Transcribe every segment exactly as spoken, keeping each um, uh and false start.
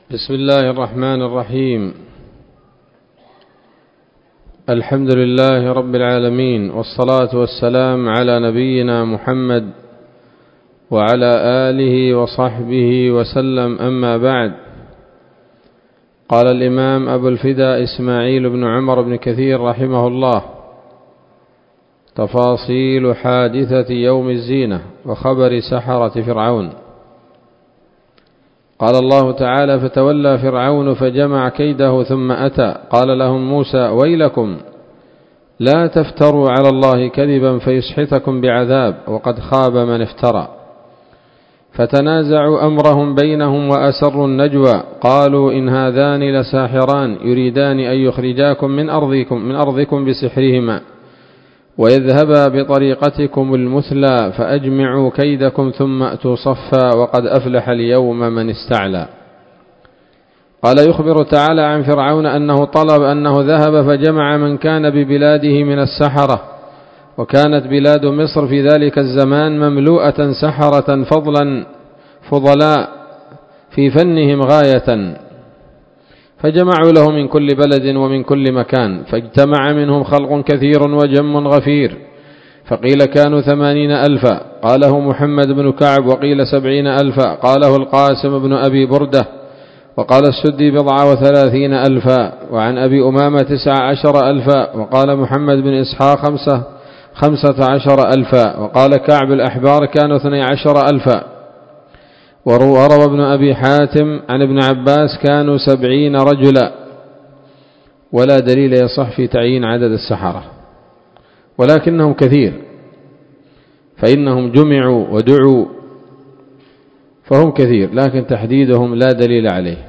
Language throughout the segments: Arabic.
بسم الله الرحمن الرحيم. الحمد لله رب العالمين، والصلاة والسلام على نبينا محمد وعلى آله وصحبه وسلم، أما بعد. قال الإمام أبو الفداء إسماعيل بن عمر بن كثير رحمه الله: تفاصيل حادثة يوم الزينة وخبر سحرة فرعون. قال الله تعالى: فتولى فرعون فجمع كيده ثم أتى قال لهم موسى: ويلكم لا تفتروا على الله كذبا فيسحتكم بعذاب وقد خاب من افترى. فتنازعوا أمرهم بينهم وأسروا النجوى قالوا إن هذان لساحران يريدان أن يخرجاكم من أرضكم, من أرضكم بسحرهما ويذهبا بطريقتكم المثلى فأجمعوا كيدكم ثم أتوا صفا وقد أفلح اليوم من استعلى. قال: يخبر تعالى عن فرعون أنه طلب أنه ذهب فجمع من كان ببلاده من السحرة، وكانت بلاد مصر في ذلك الزمان مملوءة سحرة فضلا فضلاء في فنهم غاية، فجمعوا له من كل بلد ومن كل مكان، فاجتمع منهم خلق كثير وجم غفير، فقيل كانوا ثمانين ألفا، قاله محمد بن كعب، وقيل سبعين ألفا، قاله القاسم بن أبي بردة، وقال السدي بضعة وثلاثين ألفا، وعن أبي أمامة تسعة عشر ألفا، وقال محمد بن إسحاق خمسة, خمسة عشر ألفا، وقال كعب الأحبار كانوا اثني عشر ألفا، وروى ابن أبي حاتم عن ابن عباس كانوا سبعين رجلا. ولا دليل يصح في تعيين عدد السحرة، ولكنهم كثير، فإنهم جمعوا ودعوا فهم كثير، لكن تحديدهم لا دليل عليه.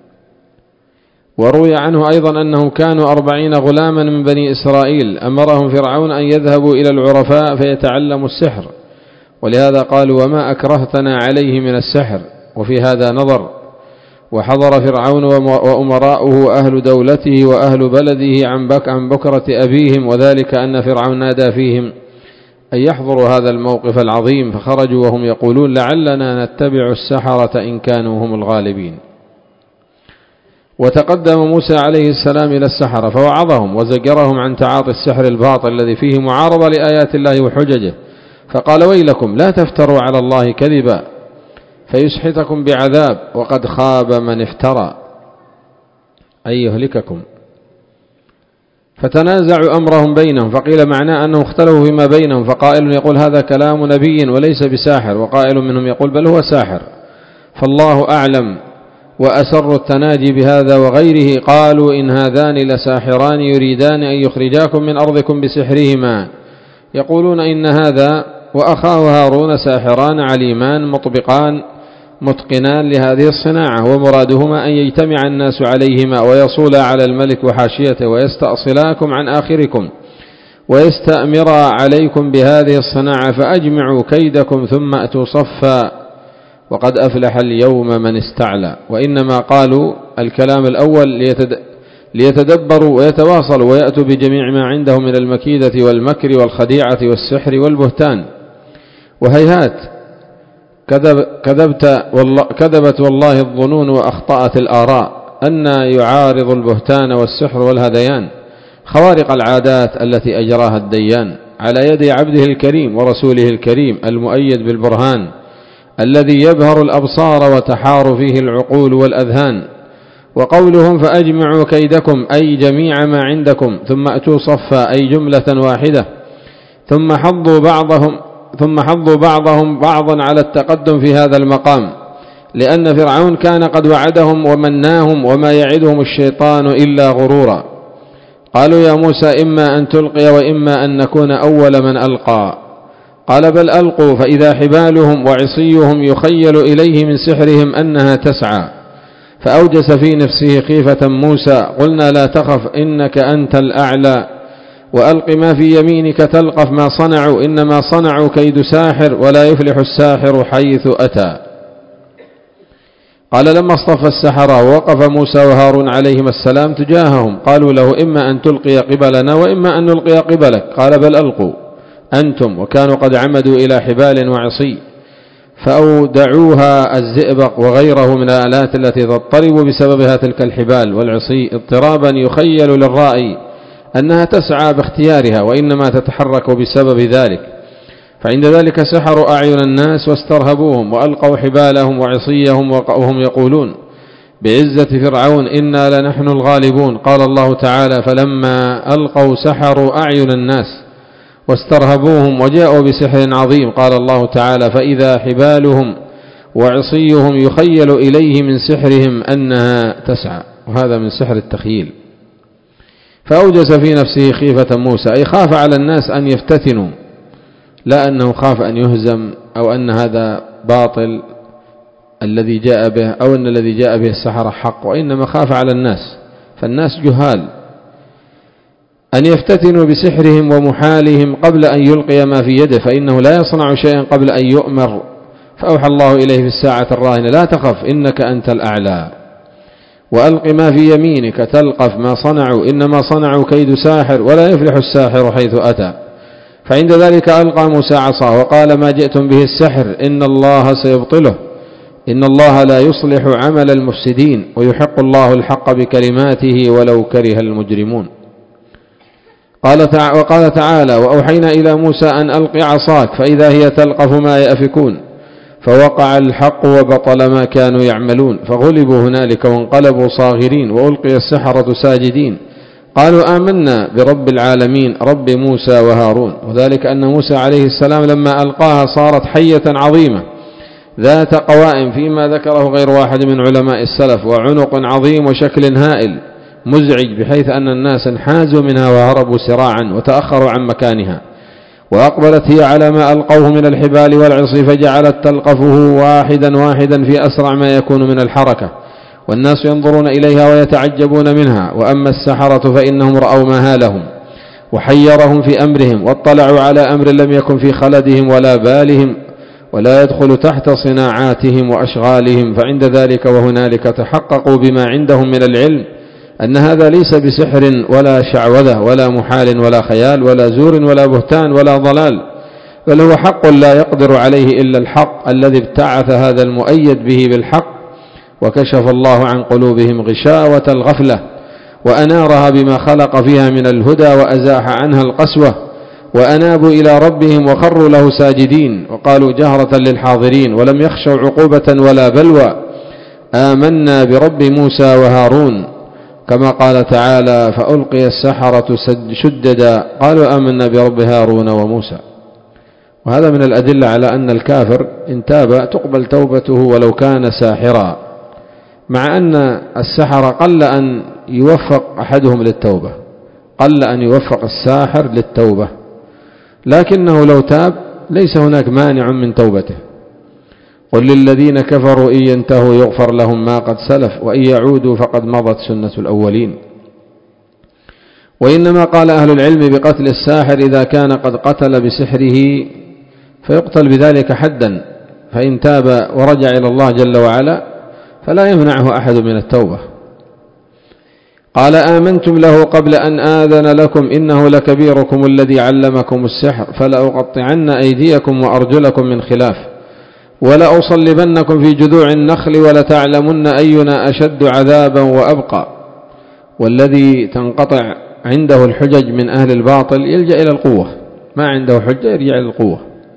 وروي عنه أيضا أنهم كانوا أربعين غلاما من بني إسرائيل أمرهم فرعون أن يذهبوا إلى العرفاء فيتعلموا السحر، ولهذا قالوا: وما أكرهتنا عليه من السحر. وفي هذا نظر. وحضر فرعون وأمراؤه أهل دولته وأهل بلده عن بك عن بكرة أبيهم، وذلك أن فرعون نادى فيهم أن يحضروا هذا الموقف العظيم، فخرجوا وهم يقولون: لعلنا نتبع السحرة إن كانوا هم الغالبين. وتقدم موسى عليه السلام إلى السحرة فوعظهم وزجرهم عن تعاطي السحر الباطل الذي فيه معارضة لآيات الله وحججه، فقال: ويلكم لا تفتروا على الله كذبا فيسحتكم بعذاب وقد خاب من افترى، أي يهلككم. فتنازعوا أمرهم بينهم، فقيل معناه أنهم اختلفوا فيما بينهم، فقائل يقول هذا كلام نبي وليس بساحر، وقائل منهم يقول بل هو ساحر، فالله أعلم. وأسروا التناجي بهذا وغيره قالوا إن هذان لساحران يريدان أن يخرجاكم من أرضكم بسحرهما، يقولون إن هذا وأخاه هارون ساحران عليمان مطبقان متقنان لهذه الصناعة، ومرادهما أن يجتمع الناس عليهما ويصولا على الملك وحاشيته ويستأصلاكم عن آخركم ويستأمرا عليكم بهذه الصناعة، فأجمعوا كيدكم ثم أتوا صفا وقد أفلح اليوم من استعلى. وإنما قالوا الكلام الأول ليتدبروا ويتواصلوا ويأتوا بجميع ما عندهم من المكيدة والمكر والخديعة والسحر والبهتان. وهيهات كذب كذبت والله كذبت والله الظنون وأخطأت الآراء أن يعارض البهتان والسحر والهذيان خوارق العادات التي أجراها الديان على يد عبده الكريم ورسوله الكريم المؤيد بالبرهان الذي يبهر الأبصار وتحار فيه العقول والأذهان. وقولهم فأجمعوا كيدكم أي جميع ما عندكم ثم أتوا صفا أي جملة واحدة، ثم حضوا بعضهم ثم حضوا بعضهم بعضا على التقدم في هذا المقام، لأن فرعون كان قد وعدهم ومناهم وما يعدهم الشيطان إلا غرورا. قالوا يا موسى إما أن تلقي وإما أن نكون أول من ألقى، قال بل ألقوا، فإذا حبالهم وعصيهم يخيل إليه من سحرهم أنها تسعى، فأوجس في نفسه خيفة موسى، قلنا لا تخف إنك أنت الأعلى، وألق ما في يمينك تلقف ما صنعوا إنما صنعوا كيد ساحر ولا يفلح الساحر حيث أتى. قال لما اصطفى السحرة ووقف موسى وهارون عليهما السلام تجاههم قالوا له إما أن تلقي قبلنا وإما أن نلقي قبلك، قال بل ألقوا أنتم، وكانوا قد عمدوا إلى حبال وعصي، فأودعوها الزئبق وغيره من الآلات التي تضطرب بسببها تلك الحبال والعصي اضطرابا يخيل للرائي أنها تسعى باختيارها وإنما تتحرك بسبب ذلك. فعند ذلك سحروا أعين الناس واسترهبوهم وألقوا حبالهم وعصيهم وهم يقولون بعزة فرعون إنا لنحن الغالبون. قال الله تعالى فلما ألقوا سحروا أعين الناس واسترهبوهم وجاءوا بسحر عظيم. قال الله تعالى فإذا حبالهم وعصيهم يخيل إليه من سحرهم أنها تسعى، وهذا من سحر التخييل. فأوجس في نفسه خيفة موسى، أي خاف على الناس أن يفتتنوا، لا أنه خاف أن يهزم أو أن هذا باطل الذي جاء به أو أن الذي جاء به السحرة حق، وإنما خاف على الناس، فالناس جهال، أن يفتتنوا بسحرهم ومحالهم قبل أن يلقي ما في يده، فإنه لا يصنع شيئا قبل أن يؤمر. فأوحى الله إليه في الساعة الراهنة لا تخف إنك أنت الأعلى وألق ما في يمينك تلقف ما صنعوا إنما صنعوا كيد ساحر ولا يفلح الساحر حيث أتى. فعند ذلك ألقى موسى عصاه وقال ما جئتم به السحر إن الله سيبطله إن الله لا يصلح عمل المفسدين ويحق الله الحق بكلماته ولو كره المجرمون. قال تعالى وقال تعالى وأوحينا إلى موسى أن ألق عصاك فإذا هي تلقف ما يأفكون فوقع الحق وبطل ما كانوا يعملون فغلبوا هنالك وانقلبوا صاغرين وألقي السحرة ساجدين قالوا آمنا برب العالمين رب موسى وهارون. وذلك أن موسى عليه السلام لما ألقاها صارت حية عظيمة ذات قوائم فيما ذكره غير واحد من علماء السلف، وعنق عظيم وشكل هائل مزعج بحيث أن الناس انحازوا منها وهربوا سراعا وتأخروا عن مكانها، وأقبلت هي على ما ألقوه من الحبال والعصي فجعلت تلقفه واحدا واحدا في أسرع ما يكون من الحركة، والناس ينظرون إليها ويتعجبون منها. وأما السحرة فإنهم رأوا مهالهم وحيرهم في أمرهم واطلعوا على أمر لم يكن في خلدهم ولا بالهم ولا يدخل تحت صناعاتهم وأشغالهم، فعند ذلك وهنالك تحققوا بما عندهم من العلم أن هذا ليس بسحر ولا شعوذة ولا محال ولا خيال ولا زور ولا بهتان ولا ضلال، بل هو حق لا يقدر عليه إلا الحق الذي ابتعث هذا المؤيد به بالحق وكشف الله عن قلوبهم غشاوة الغفلة وأنارها بما خلق فيها من الهدى وأزاح عنها القسوة، وأنابوا إلى ربهم وخروا له ساجدين وقالوا جهرة للحاضرين ولم يخشوا عقوبة ولا بلوى آمنا برب موسى وهارون، كما قال تعالى فألقي السحرة شددا قالوا آمنا برب هارون وموسى. وهذا من الأدلة على أن الكافر إن تاب تقبل توبته ولو كان ساحرا، مع أن السحر قل أن يوفق أحدهم للتوبة، قل أن يوفق الساحر للتوبة، لكنه لو تاب ليس هناك مانع من توبته. قل للذين كفروا إن ينتهوا يغفر لهم ما قد سلف وإن يعودوا فقد مضت سنة الأولين. وإنما قال أهل العلم بقتل الساحر إذا كان قد قتل بسحره فيقتل بذلك حدا، فإن تاب ورجع إلى الله جل وعلا فلا يمنعه أحد من التوبة. قال آمنتم له قبل أن آذن لكم إنه لكبيركم الذي علمكم السحر فلأقطعن أيديكم وأرجلكم من خلاف ولأصلبنكم في جذوع النخل ولتعلمن أينا أشد عذابا وأبقى. والذي تنقطع عنده الحجج من أهل الباطل يلجأ إلى القوة، ما عنده حجة يرجع إلى القوة.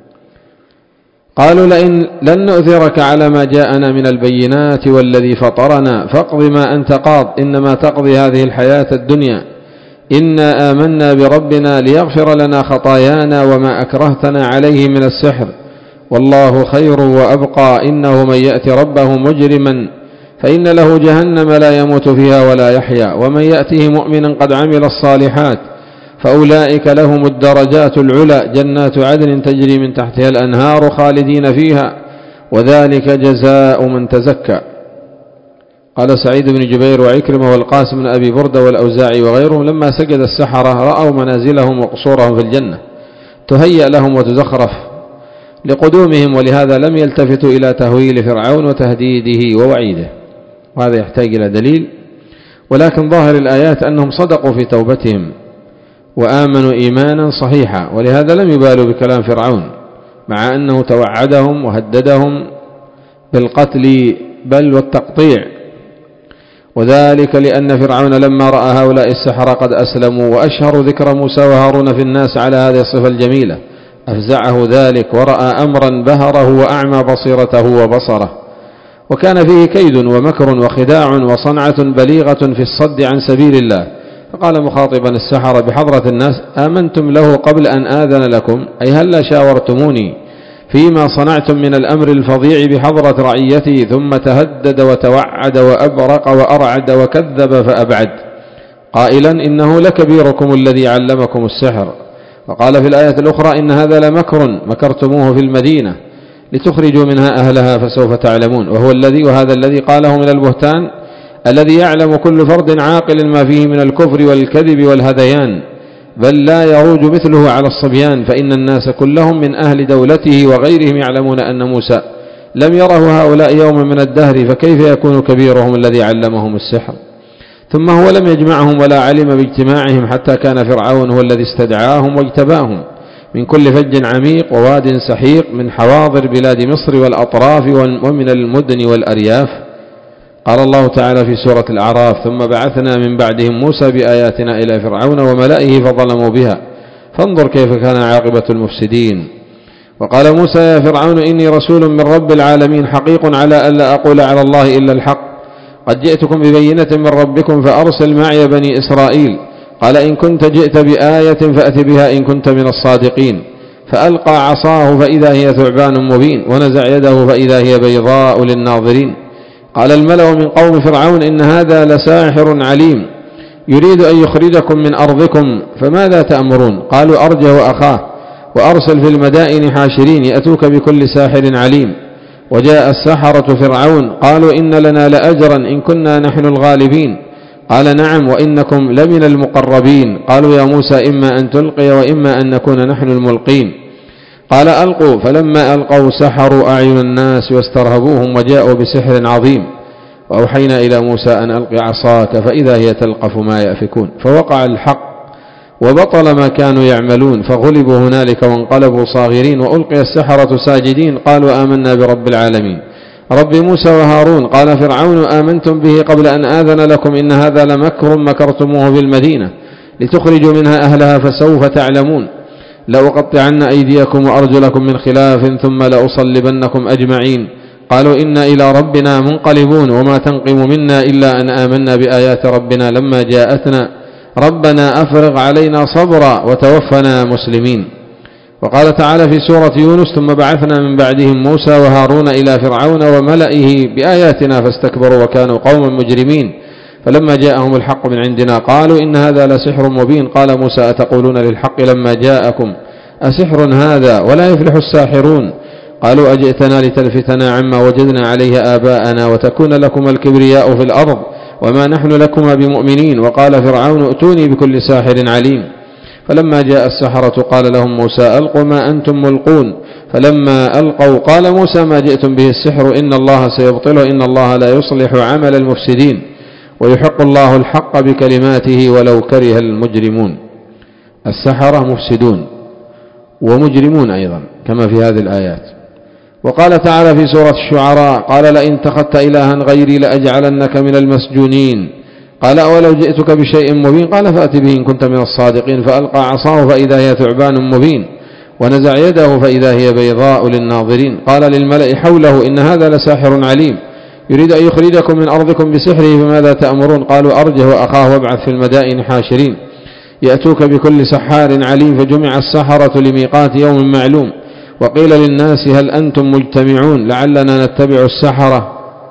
قالوا لئن لن نؤثرك على ما جاءنا من البينات والذي فطرنا فاقض ما أنت قاض إنما تقضي هذه الحياة الدنيا إنا آمنا بربنا ليغفر لنا خطايانا وما أكرهتنا عليه من السحر والله خير وأبقى إنه من يأتي ربه مجرما فإن له جهنم لا يموت فيها ولا يحيا ومن يأته مؤمنا قد عمل الصالحات فأولئك لهم الدرجات العلى جنات عدن تجري من تحتها الأنهار خالدين فيها وذلك جزاء من تزكى. قال سعيد بن جبير وعكرمة والقاسم بن أبي بردة والأوزاعي وغيرهم لما سجد السحرة رأوا منازلهم وقصورهم في الجنة تهيأ لهم وتزخرف لقدومهم، ولهذا لم يلتفتوا إلى تهويل فرعون وتهديده ووعيده، وهذا يحتاج إلى دليل. ولكن ظاهر الآيات أنهم صدقوا في توبتهم وآمنوا إيمانا صحيحا، ولهذا لم يبالوا بكلام فرعون مع أنه توعدهم وهددهم بالقتل بل والتقطيع، وذلك لأن فرعون لما رأى هؤلاء السحرة قد أسلموا وأشهروا ذكر موسى وهارون في الناس على هذه الصفة الجميلة أفزعه ذلك، ورأى أمرا بهره وأعمى بصيرته وبصره، وكان فيه كيد ومكر وخداع وصنعة بليغة في الصد عن سبيل الله. فقال مخاطبا السحرة بحضرة الناس: آمنتم له قبل أن آذن لكم؟ أي هلا شاورتموني فيما صنعتم من الأمر الفظيع بحضرة رعيتي؟ ثم تهدد وتوعد وأبرق وأرعد وكذب فأبعد قائلا: إنه لكبيركم الذي علمكم السحر. وقال في الآية الأخرى: إن هذا لمكر مكرتموه في المدينة لتخرجوا منها أهلها فسوف تعلمون. وهو الذي وهذا الذي قاله من البهتان الذي يعلم كل فرد عاقل ما فيه من الكفر والكذب والهذيان، بل لا يروج مثله على الصبيان، فإن الناس كلهم من أهل دولته وغيرهم يعلمون أن موسى لم يره هؤلاء يوما من الدهر، فكيف يكون كبيرهم الذي علمهم السحر؟ ثم هو لم يجمعهم ولا علم باجتماعهم، حتى كان فرعون هو الذي استدعاهم واجتباهم من كل فج عميق وواد سحيق من حواضر بلاد مصر والأطراف ومن المدن والأرياف. قال الله تعالى في سورة الأعراف: ثم بعثنا من بعدهم موسى بآياتنا إلى فرعون وملئه فظلموا بها فانظر كيف كان عاقبة المفسدين. وقال موسى: يا فرعون إني رسول من رب العالمين حقيق على ألا أقول على الله إلا الحق، قد جئتكم ببينة من ربكم فأرسل معي بني إسرائيل. قال: إن كنت جئت بآية فأت بها إن كنت من الصادقين. فألقى عصاه فإذا هي ثعبان مبين ونزع يده فإذا هي بيضاء للناظرين. قال الملأ من قوم فرعون: إن هذا لساحر عليم يريد أن يخرجكم من أرضكم فماذا تأمرون؟ قالوا: أرجه وأخاه وأرسل في المدائن حاشرين يأتوك بكل ساحر عليم. وجاء السحرة فرعون قالوا: إن لنا لأجرا إن كنا نحن الغالبين. قال: نعم وإنكم لمن المقربين. قالوا: يا موسى إما أن تلقي وإما أن نكون نحن الملقين. قال: ألقوا. فلما ألقوا سحروا أعين الناس واسترهبوهم وجاءوا بسحر عظيم. وأوحينا إلى موسى أن ألق عصاك فإذا هي تلقف ما يأفكون. فوقع الحق وبطل ما كانوا يعملون فغلبوا هنالك وانقلبوا صاغرين وألقي السحرة ساجدين قالوا: آمنا برب العالمين رب موسى وهارون. قال فرعون: آمنتم به قبل أن آذن لكم إن هذا لمكر مكرتموه في المدينة لتخرجوا منها أهلها فسوف تعلمون. لأقطعن أيديكم وأرجلكم من خلاف ثم لأصلبنكم أجمعين. قالوا: إنا إلى ربنا منقلبون وما تنقم منا إلا أن آمنا بآيات ربنا لما جاءتنا ربنا أفرغ علينا صبرا وتوفنا مسلمين. وقال تعالى في سورة يونس: ثم بعثنا من بعدهم موسى وهارون إلى فرعون وملئه بآياتنا فاستكبروا وكانوا قوما مجرمين. فلما جاءهم الحق من عندنا قالوا: إن هذا لسحر مبين. قال موسى: أتقولون للحق لما جاءكم أسحر هذا ولا يفلح الساحرون؟ قالوا: أجئتنا لتلفتنا عما وجدنا عليه آباءنا وتكون لكم الكبرياء في الأرض وما نحن لكما بمؤمنين. وقال فرعون: ائتوني بكل ساحر عليم. فلما جاء السحرة قال لهم موسى: ألقوا ما أنتم ملقون. فلما ألقوا قال موسى: ما جئتم به السحر إن الله سيبطله إن الله لا يصلح عمل المفسدين ويحق الله الحق بكلماته ولو كره المجرمون. السحرة مفسدون ومجرمون أيضا كما في هذه الآيات. وقال تعالى في سورة الشعراء: قال: لئن اتخذت إلها غيري لأجعلنك من المسجونين. قال: أولو جئتك بشيء مبين. قال: فأت به إن كنت من الصادقين. فألقى عصاه فإذا هي ثعبان مبين ونزع يده فإذا هي بيضاء للناظرين. قال للملأ حوله: إن هذا لساحر عليم يريد أن يخرجكم من أرضكم بسحره فماذا تأمرون؟ قالوا: أرجه وأخاه وابعث في المدائن حاشرين يأتوك بكل سحار عليم. فجمع السحرة لميقات يوم معلوم وقيل للناس: هل أنتم مجتمعون لعلنا نتبع السحرة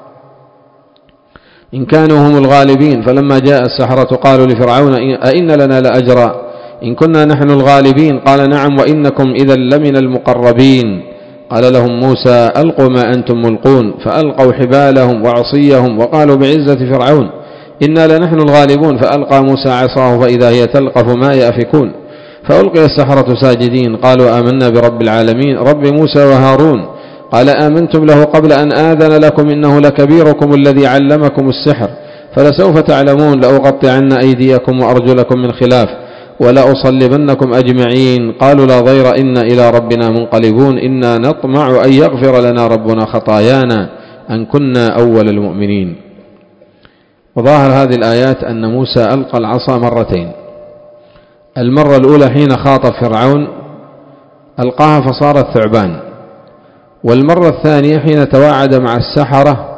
إن كانوا هم الغالبين. فلما جاء السحرة قالوا لفرعون: أئن لنا لأجرا إن كنا نحن الغالبين. قال: نعم وإنكم إذا لمن المقربين. قال لهم موسى: ألقوا ما أنتم ملقون. فألقوا حبالهم وعصيهم وقالوا بعزة فرعون إنا لنحن الغالبون. فألقى موسى عصاه فإذا هي تلقف ما يأفكون. فألقي السحرة ساجدين قالوا: آمنا برب العالمين رب موسى وهارون. قال: آمنتم له قبل أن آذن لكم إنه لكبيركم الذي علمكم السحر فلسوف تعلمون لأقطعن أيديكم وأرجلكم من خلاف ولأصلبنكم أجمعين قالوا لا ضير إنا إلى ربنا منقلبون إنا نطمع أن يغفر لنا ربنا خطايانا أن كنا أول المؤمنين. وظاهر هذه الآيات أن موسى ألقى العصا مرتين. المرة الأولى حين خاطب فرعون ألقاها فصارت ثعبان، والمرة الثانية حين تواعد مع السحرة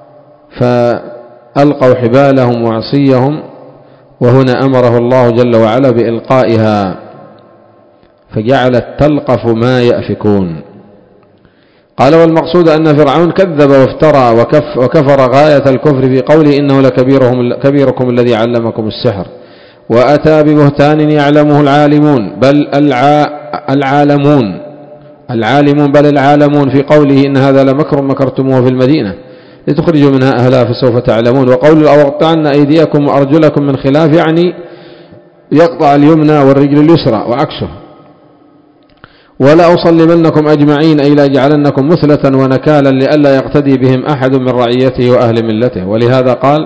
فألقوا حبالهم وعصيهم، وهنا أمره الله جل وعلا بإلقائها فجعلت تلقف ما يأفكون. قال والمقصود أن فرعون كذب وافترى وكف وكفر غاية الكفر في قوله إنه لكبيرهم كبيركم الذي علمكم السحر، وأتى ببهتان يعلمه العالمون بل العالمون العالمون بل العالمون في قوله إن هذا لمكر مكرتموه في المدينة لتخرجوا منها أهلها فسوف تعلمون. وقول لأقطعن أيديكم وأرجلكم من خلاف يعني يقطع اليمنى والرجل اليسرى وعكسه. ولأصلبنكم أجمعين أي لأجعلنكم مثلة ونكالا لئلا يقتدي بهم أحد من رعيته وأهل ملته. ولهذا قال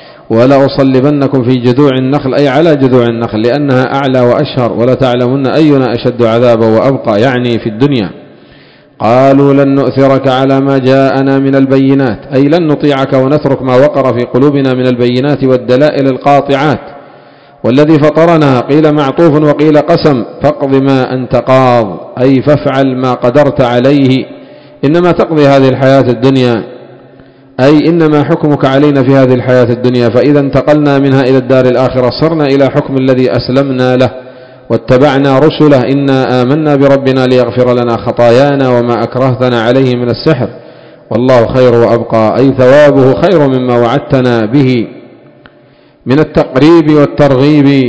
ولأصلبنكم في جذوع النخل أي على جذوع النخل لأنها أعلى وأشهر ولتعلمن أينا أشد عذابا وأبقى يعني في الدنيا. قالوا لن نؤثرك على ما جاءنا من البينات أي لن نطيعك ونترك ما وقر في قلوبنا من البينات والدلائل القاطعات. والذي فطرنا قيل معطوف وقيل قسم فاقض ما أنت قاض أي فافعل ما قدرت عليه إنما تقضي هذه الحياة الدنيا أي إنما حكمك علينا في هذه الحياة الدنيا، فإذا انتقلنا منها إلى الدار الآخرة صرنا إلى حكم الذي أسلمنا له واتبعنا رسله إنا آمنا بربنا ليغفر لنا خطايانا وما أكرهتنا عليه من السحر والله خير وأبقى أي ثوابه خير مما وعدتنا به من التقريب والترغيب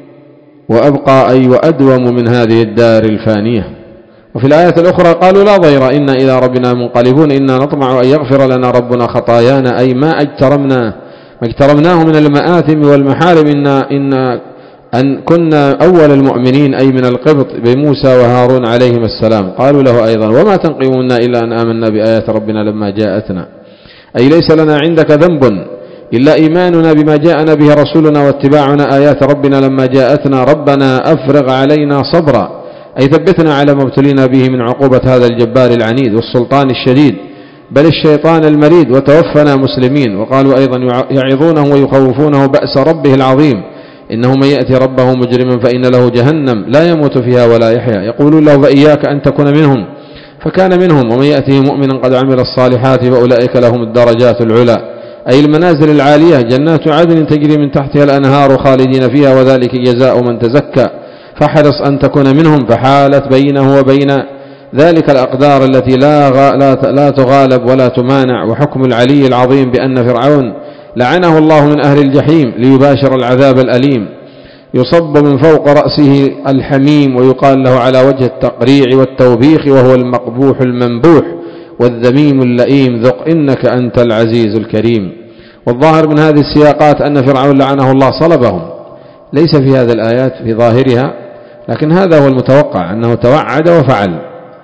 وأبقى أي وأدوم من هذه الدار الفانية. وفي الآية الأخرى قالوا لا ضير إنا إلى ربنا منقلبون إنا نطمع أن يغفر لنا ربنا خطايانا أي ما اجترمنا ما اجترمناه من المآثم والمحارم إنا, إنا أن كنا أول المؤمنين أي من القبط بموسى وهارون عليهم السلام. قالوا له أيضا وما تنقم منا إلا أن آمنا بآيات ربنا لما جاءتنا أي ليس لنا عندك ذنب إلا إيماننا بما جاءنا به رسولنا واتباعنا آيات ربنا لما جاءتنا ربنا أفرغ علينا صبرا أي ثبتنا على ما ابتلينا به من عقوبة هذا الجبار العنيد والسلطان الشديد بل الشيطان المريد وتوفنا مسلمين. وقالوا أيضا يعظونه ويخوفونه بأس ربه العظيم إنه من يأتي ربه مجرما فإن له جهنم لا يموت فيها ولا يحيا يقولون له فإياك أن تكون منهم فكان منهم ومن يأته مؤمنا قد عمل الصالحات فأولئك لهم الدرجات العلى أي المنازل العالية جنات عدن تجري من تحتها الأنهار خالدين فيها وذلك جزاء من تزكى فحرص أن تكون منهم فحالت بينه وبين ذلك الأقدار التي لا, لا, لا تغالب ولا تمانع. وحكم العلي العظيم بأن فرعون لعنه الله من أهل الجحيم ليباشر العذاب الأليم يصب من فوق رأسه الحميم ويقال له على وجه التقريع والتوبيخ وهو المقبوح المنبوح والذميم اللئيم ذق إنك أنت العزيز الكريم. والظاهر من هذه السياقات أن فرعون لعنه الله صلبهم ليس في هذه الآيات في ظاهرها لكن هذا هو المتوقع أنه توعد وفعل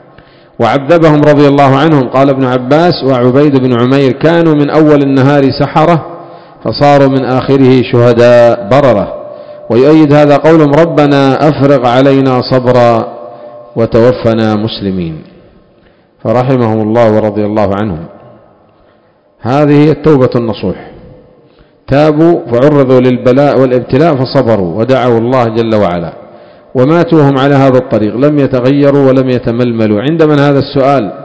وعذبهم رضي الله عنهم. قال ابن عباس وعبيد بن عمير كانوا من أول النهار سحرة فصاروا من آخره شهداء بررة. ويؤيد هذا قولهم ربنا أفرغ علينا صبرا وتوفنا مسلمين فرحمهم الله ورضي الله عنهم. هذه التوبة النصوح تابوا فعرضوا للبلاء والابتلاء فصبروا ودعوا الله جل وعلا وماتوا هم على هذا الطريق لم يتغيروا ولم يتململوا. عند من هذا السؤال